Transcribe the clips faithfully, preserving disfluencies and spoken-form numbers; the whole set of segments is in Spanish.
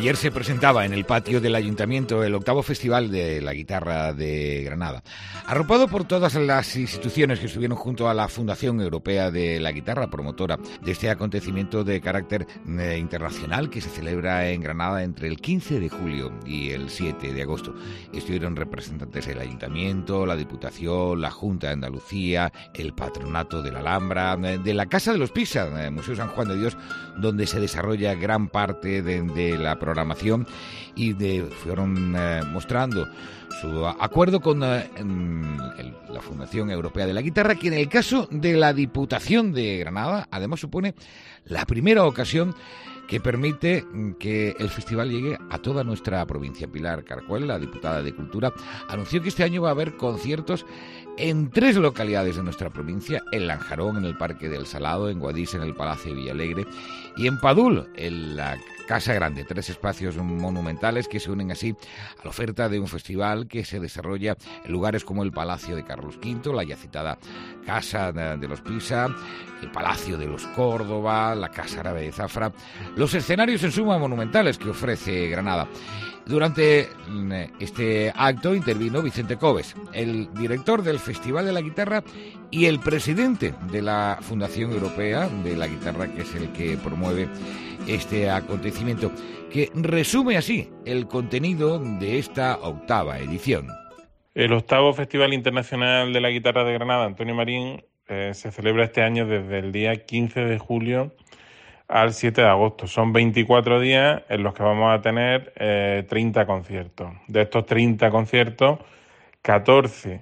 Ayer se presentaba en el patio del Ayuntamiento el octavo Festival de la Guitarra de Granada. Arropado por todas las instituciones que estuvieron junto a la Fundación Europea de la Guitarra, promotora de este acontecimiento de carácter eh, internacional que se celebra en Granada entre el quince de julio y el siete de agosto. Estuvieron representantes del Ayuntamiento, la Diputación, la Junta de Andalucía, el Patronato de la Alhambra, de la Casa de los Pisa, Museo San Juan de Dios, donde se desarrolla gran parte de, de la programación, y de, fueron eh, mostrando su acuerdo con eh, el, la Fundación Europea de la Guitarra, que en el caso de la Diputación de Granada, además supone la primera ocasión que permite que el festival llegue a toda nuestra provincia. Pilar Carcuel, la diputada de Cultura, anunció que este año va a haber conciertos en tres localidades de nuestra provincia: en Lanjarón, en el Parque del Salado, en Guadix, en el Palacio de Villalegre, y en Padul, en la Casa Grande. Tres espacios monumentales que se unen así a la oferta de un festival que se desarrolla en lugares como el Palacio de Carlos quinto, la ya citada Casa de los Pisa, el Palacio de los Córdoba, la Casa Árabe de Zafra, los escenarios en suma monumentales que ofrece Granada. Durante este acto intervino Vicente Coves, el director del Festival de la Guitarra y el presidente de la Fundación Europea de la Guitarra, que es el que promueve este acontecimiento, que resume así el contenido de esta octava edición. El octavo Festival Internacional de la Guitarra de Granada, Antonio Marín, eh, se celebra este año desde el día quince de julio al siete de agosto. Son veinticuatro días en los que vamos a tener eh, treinta conciertos. De estos treinta conciertos, catorce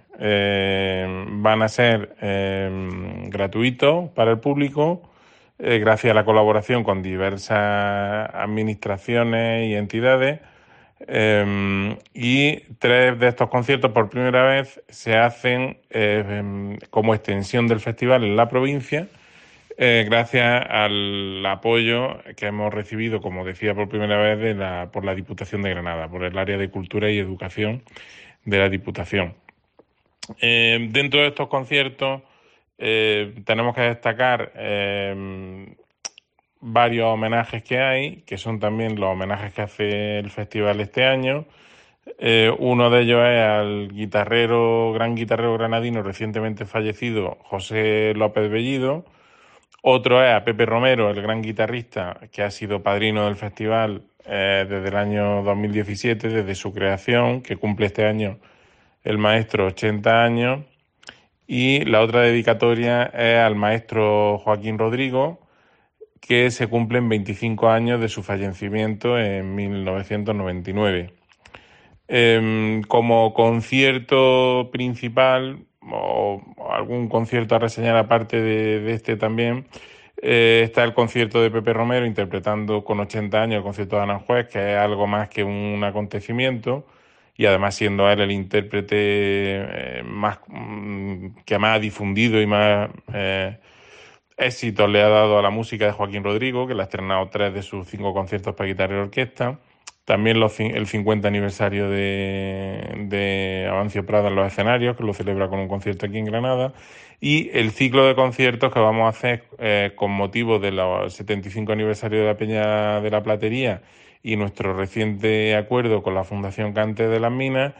eh, van a ser eh, gratuitos para el público, eh, gracias a la colaboración con diversas administraciones y entidades. Eh, y tres de estos conciertos por primera vez se hacen eh, como extensión del festival en la provincia, Eh, gracias al apoyo que hemos recibido, como decía, por primera vez de la, por la Diputación de Granada, por el área de Cultura y Educación de la Diputación. Eh, dentro de estos conciertos eh, tenemos que destacar eh, varios homenajes que hay, que son también los homenajes que hace el festival este año. Eh, uno de ellos es al guitarrero, gran guitarrero granadino recientemente fallecido, José López Bellido. Otro es a Pepe Romero, el gran guitarrista que ha sido padrino del festival eh, desde el año dos mil diecisiete, desde su creación, que cumple este año el maestro ochenta años. Y la otra dedicatoria es al maestro Joaquín Rodrigo, que se cumplen veinticinco años de su fallecimiento en mil novecientos noventa y nueve. Eh, como concierto principal, o algún concierto a reseñar aparte de, de este también, eh, está el concierto de Pepe Romero interpretando con ochenta años el concierto de Aranjuez, que es algo más que un acontecimiento, y además siendo él el intérprete eh, más que más ha difundido y más eh, éxitos le ha dado a la música de Joaquín Rodrigo, que le ha estrenado tres de sus cinco conciertos para guitarra y orquesta. También los, el cincuenta aniversario de, de Amancio Prada en los escenarios, que lo celebra con un concierto aquí en Granada. Y el ciclo de conciertos que vamos a hacer eh, con motivo del setenta y cinco aniversario de la Peña de la Platería y nuestro reciente acuerdo con la Fundación Cante de las Minas.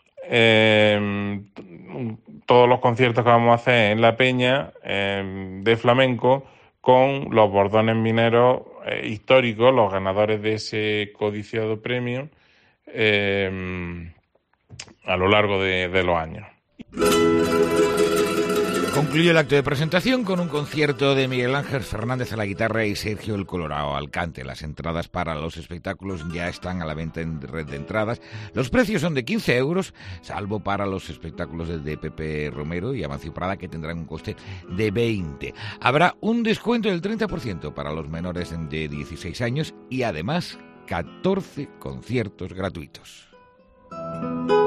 Eh, todos los conciertos que vamos a hacer en la Peña eh, de flamenco, con los bordones mineros eh, históricos, los ganadores de ese codiciado premio eh, a lo largo de, de los años. Concluyó el acto de presentación con un concierto de Miguel Ángel Fernández a la guitarra y Sergio el Colorado al cante. Las entradas para los espectáculos ya están a la venta en red de entradas. Los precios son de quince euros, salvo para los espectáculos de Pepe Romero y Amancio Prada, que tendrán un coste de veinte. Habrá un descuento del treinta por ciento para los menores de dieciséis años y además catorce conciertos gratuitos.